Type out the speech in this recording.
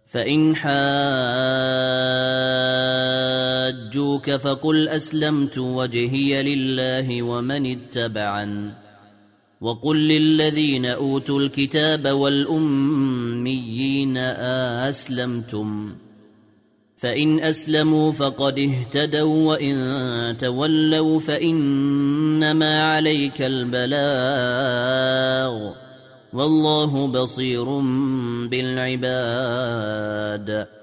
فإن حاجوك فقل أسلمت وجهي لله ومن اتبعن وقل للذين أوتوا الكتاب والأميين أسلمتم فإن أسلموا فقد اهتدوا وإن تولوا فإنما عليك البلاغ والله بصير بالعباد